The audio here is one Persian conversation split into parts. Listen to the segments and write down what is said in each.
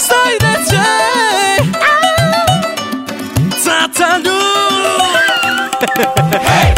Saydace Tatalu Hey!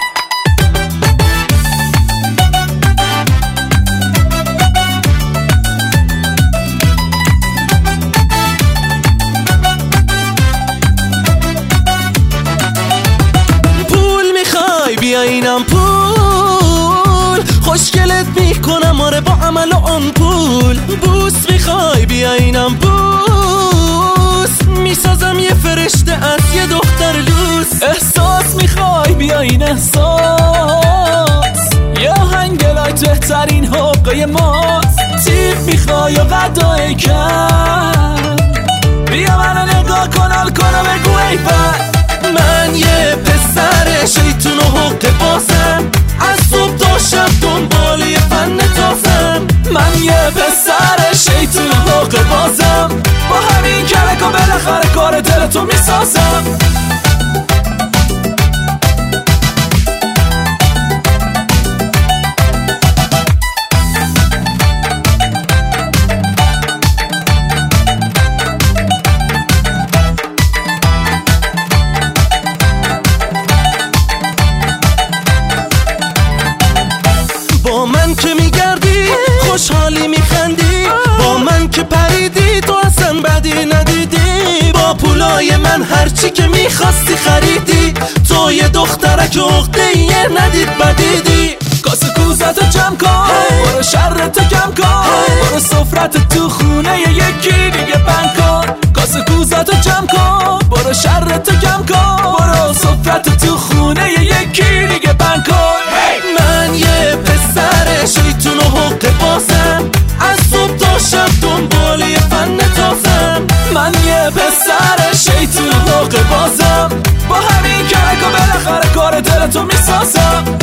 بیا اینم پول خوشگلت میکنم آره با عمل و آن پول بوس میخوای بیا اینم بوس میسازم یه فرشته از یه دختر لوس احساس میخوای بیا این احساس یه هنگلایت بهترین حقه ماست تیپ میخوای و غدای کم بیا منو نگاه کن الکن و بگو ای بد من یه پسر شیطون و حق بازم از صبح تا شب دنبال یه فن تازم من یه پسر شیطون و حق بازم با همین کلک و بالاخره کار دلتو میسازم با من که میگردی خوشحالی میخندی با من که پریدی تو اصلا بدی ندیدی با پولای من هرچی که میخواستی خریدی تو یه دخترک عقده یه ندید بدیدی کاسه کوزتو جمع کن برو شرتو کم کن برو سفرت تو خونه یکی دیگه بند کن کاسه کوزتو جمع کن برو شرتو کم کن برو سفرت تو خونه یکی دیگه بند کن من یه پسر شیطون و حق بازم از صبح تا شب دنبال یه فن تازم من یه پسر شیطون و حق بازم با همین کلک و بالاخره کار دلتو میسازم